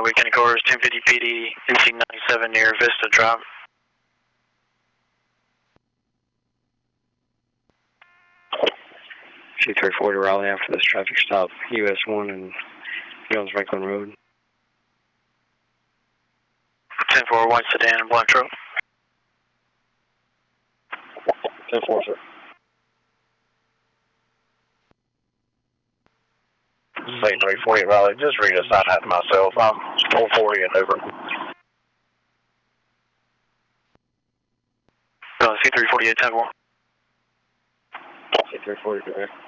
weekend cars, 1050 PD, NC 97 near Vista Drive. C340 Raleigh after this traffic stop, US 1 and Jones Franklin Road. 10-4, white sedan and black truck. 10-4, sir. C340 Raleigh, just reassign that to myself. I'm 440 and over. C348, 10-4. C340, correct.